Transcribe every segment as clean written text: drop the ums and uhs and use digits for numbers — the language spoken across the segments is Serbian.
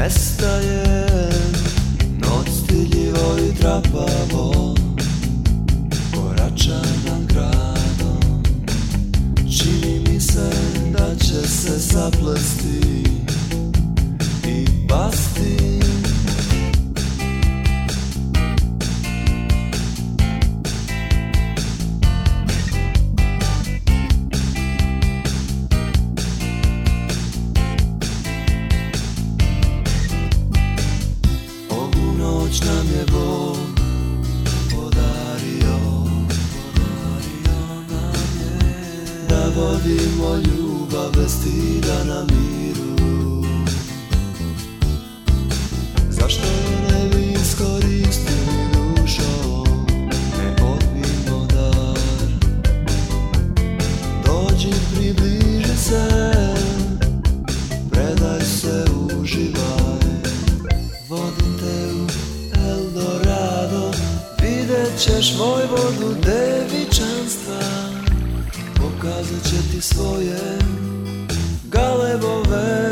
Nestajem, noć stidljivo i trapavo korača nad gradom. Čini mi se da će se zaplesti i pasti. Noć nam je Bog podario nam je da vodimo ljubav bez stida na miru. Zašto je ne bi iskoristili dušo, ne odbijmo dar. Dođi, približi se, predaj se, uživaj. Vodim te u Eldorado, vidjet ćeš Vojvodu devičanstva. Pokazat će ti svoje galebove.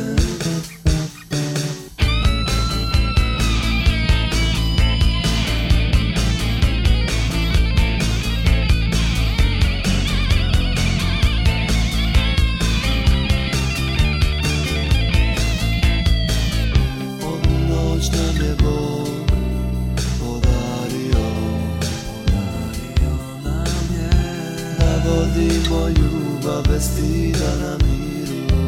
Noć nam je Bog podario nam je da vodimo ljubav bez stida na miru.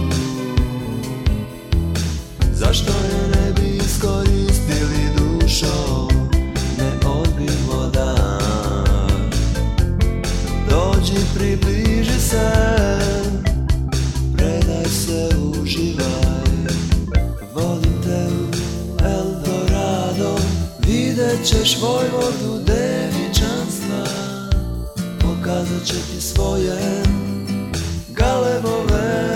Zašto je ne bi iskoristili dušo, ne odbijmo dan. Dođi, približi se, predaj se, uživaj. Vodim te u Eldorado, vidjet ćeš Vojvodu devičanstva. Pokazat će ti svoje galebove.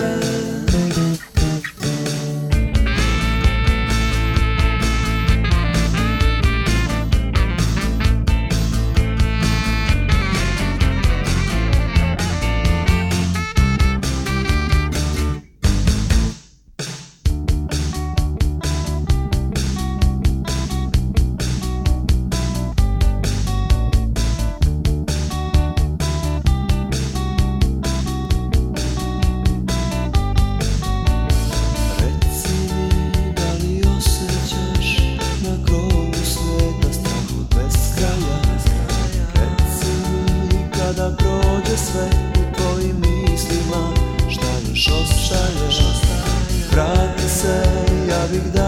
Kada prođe sve u tvojim mislima, šta još ostaje? Vrati se, ja bih da